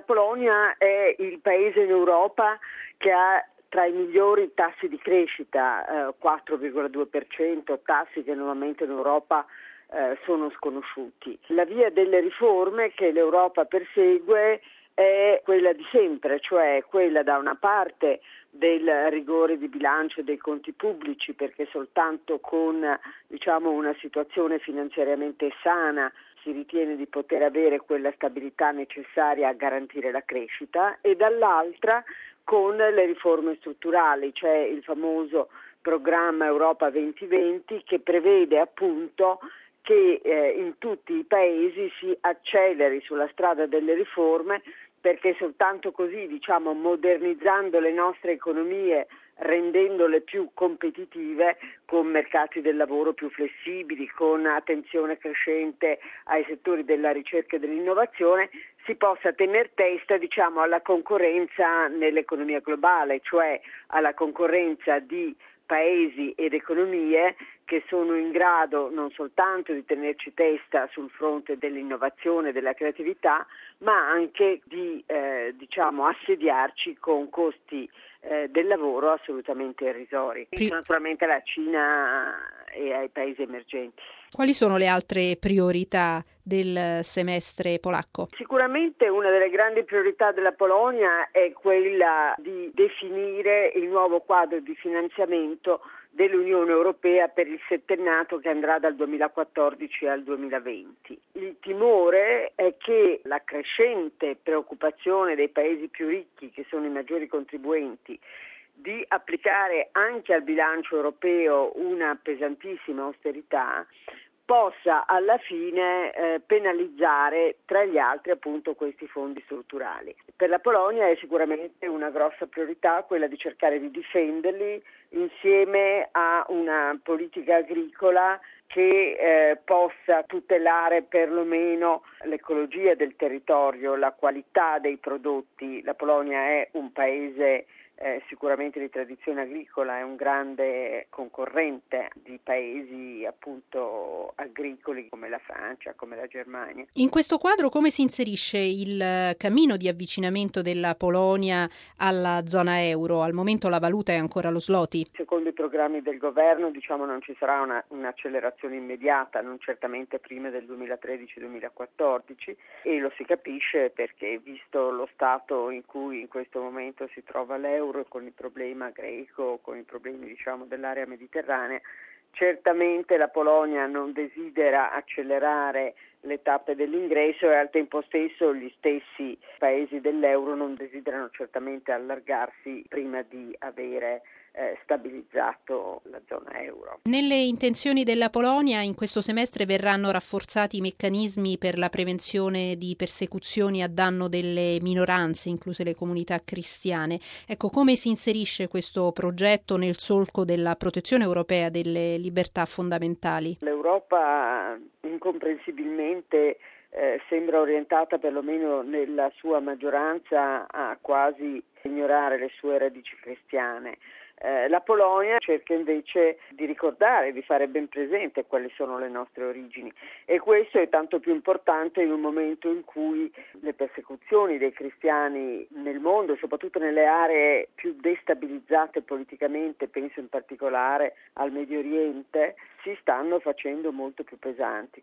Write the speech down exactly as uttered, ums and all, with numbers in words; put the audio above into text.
Polonia è il paese in Europa che ha tra i migliori tassi di crescita, eh, quattro virgola due per cento, tassi che normalmente in Europa eh, sono sconosciuti. La via delle riforme che l'Europa persegue è quella di sempre, cioè quella da una parte del rigore di bilancio e dei conti pubblici, perché soltanto con diciamo una situazione finanziariamente sana si ritiene di poter avere quella stabilità necessaria a garantire la crescita, e dall'altra con le riforme strutturali, cioè il famoso programma Europa duemilaventi, che prevede appunto che eh, in tutti i paesi si acceleri sulla strada delle riforme, perché soltanto così, diciamo, modernizzando le nostre economie, rendendole più competitive, con mercati del lavoro più flessibili, con attenzione crescente ai settori della ricerca e dell'innovazione, si possa tener testa, diciamo, alla concorrenza nell'economia globale, cioè alla concorrenza di paesi ed economie che sono in grado non soltanto di tenerci testa sul fronte dell'innovazione e della creatività, ma anche di eh, diciamo assediarci con costi eh, del lavoro assolutamente irrisori. Pri- Naturalmente alla Cina e ai paesi emergenti. Quali sono le altre priorità del semestre polacco? Sicuramente una delle grandi priorità della Polonia è quella di definire il nuovo quadro di finanziamento dell'Unione Europea per il settennato che andrà dal duemilaquattordici al duemilaventi. Il timore è che la crescente preoccupazione dei paesi più ricchi, che sono i maggiori contribuenti, di applicare anche al bilancio europeo una pesantissima austerità, possa alla fine eh, penalizzare tra gli altri appunto questi fondi strutturali. Per la Polonia è sicuramente una grossa priorità quella di cercare di difenderli insieme a una politica agricola che eh, possa tutelare perlomeno l'ecologia del territorio, la qualità dei prodotti. La Polonia è un paese Eh, sicuramente di tradizione agricola, è un grande concorrente di paesi appunto agricoli come la Francia, come la Germania. In questo quadro come si inserisce il cammino di avvicinamento della Polonia alla zona euro? Al momento la valuta è ancora lo zloty. Secondo i programmi del governo, diciamo, non ci sarà una, un'accelerazione immediata, non certamente prima del duemilatredici duemilaquattordici, e lo si capisce perché, visto lo stato in cui in questo momento si trova l'euro, con il problema greco, con i problemi diciamo dell'area mediterranea, certamente la Polonia non desidera accelerare le tappe dell'ingresso e al tempo stesso gli stessi paesi dell'euro non desiderano certamente allargarsi prima di avere eh, stabilizzato la zona euro. Nelle intenzioni della Polonia in questo semestre verranno rafforzati i meccanismi per la prevenzione di persecuzioni a danno delle minoranze, incluse le comunità cristiane. Ecco, come si inserisce questo progetto nel solco della protezione europea delle libertà fondamentali? L'Europa incomprensibilmente eh, sembra orientata, perlomeno nella sua maggioranza, a quasi ignorare le sue radici cristiane. Eh, la Polonia cerca invece di ricordare, di fare ben presente quali sono le nostre origini, e questo è tanto più importante in un momento in cui le persecuzioni dei cristiani nel mondo, soprattutto nelle aree più destabilizzate politicamente, penso in particolare al Medio Oriente, si stanno facendo molto più pesanti.